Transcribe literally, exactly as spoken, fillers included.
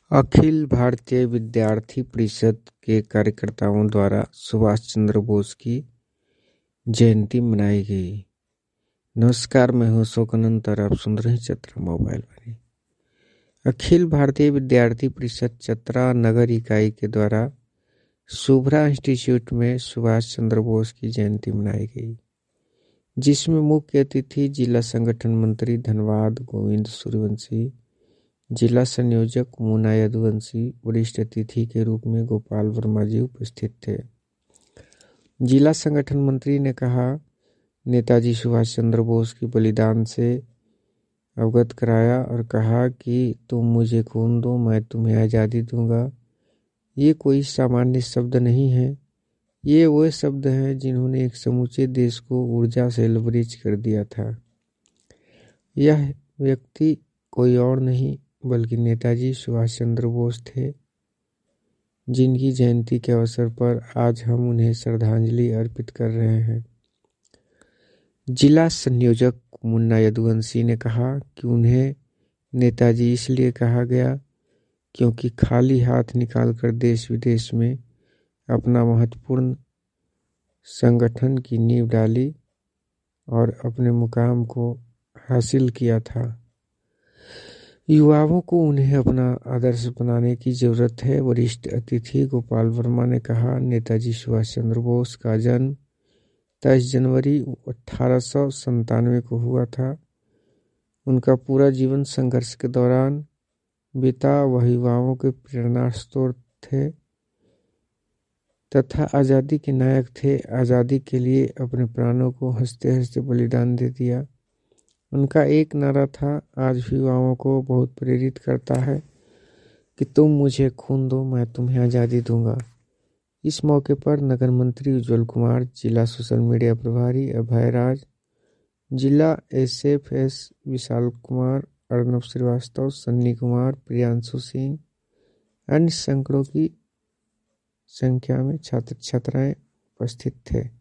अखिल भारतीय विद्यार्थी परिषद के कार्यकर्ताओं द्वारा सुभाष चंद्र बोस की जयंती मनाई गई। नमस्कार, मैं हूं शोकानंद और आप सुन रहे हैं चतरा मोबाइल वाली। अखिल भारतीय विद्यार्थी परिषद चतरा नगर इकाई के द्वारा शुभ्रा इंस्टीट्यूट में सुभाष चंद्र बोस की जयंती मनाई गई, जिसमें मुख्य अतिथि जिला संगठन मंत्री धनबाद गोविंद सूर्यवंशी, जिला संयोजक मुन्ना यदुवंशी, वरिष्ठ अतिथि के रूप में गोपाल वर्मा जी उपस्थित थे। जिला संगठन मंत्री ने कहा, नेताजी सुभाष चंद्र बोस की बलिदान से अवगत कराया और कहा कि तुम मुझे खून दो, मैं तुम्हें आज़ादी दूंगा। ये कोई सामान्य शब्द नहीं है, ये वो शब्द हैं जिन्होंने एक समूचे देश को ऊर्जा से लबरेज कर दिया था। यह व्यक्ति कोई और नहीं बल्कि नेताजी सुभाष चंद्र बोस थे, जिनकी जयंती के अवसर पर आज हम उन्हें श्रद्धांजलि अर्पित कर रहे हैं। जिला संयोजक मुन्ना यदुवंशी ने कहा कि उन्हें नेताजी इसलिए कहा गया क्योंकि खाली हाथ निकालकर देश विदेश में अपना महत्वपूर्ण संगठन की नींव डाली और अपने मुकाम को हासिल किया था। युवाओं को उन्हें अपना आदर्श बनाने की जरूरत है। वरिष्ठ अतिथि गोपाल वर्मा ने कहा, नेताजी सुभाष चंद्र बोस का जन्म तेईस जनवरी अठारह सौ संतानवे को हुआ था। उनका पूरा जीवन संघर्ष के दौरान बीता, वह युवाओं के प्रेरणा स्रोत थे तथा आज़ादी के नायक थे। आज़ादी के लिए अपने प्राणों को हंसते हंसते बलिदान दे दिया। उनका एक नारा था, आज भी युवाओं को बहुत प्रेरित करता है कि तुम मुझे खून दो, मैं तुम्हें आज़ादी दूंगा। इस मौके पर नगर मंत्री उज्जवल कुमार, जिला सोशल मीडिया प्रभारी अभय राज, जिला S F S Vishal Kumar, Arnab Srivastava, Sunny Kumar, Priyanshu Singh, अन्य सैकड़ों की संख्या में छात्र छात्राएं उपस्थित थे।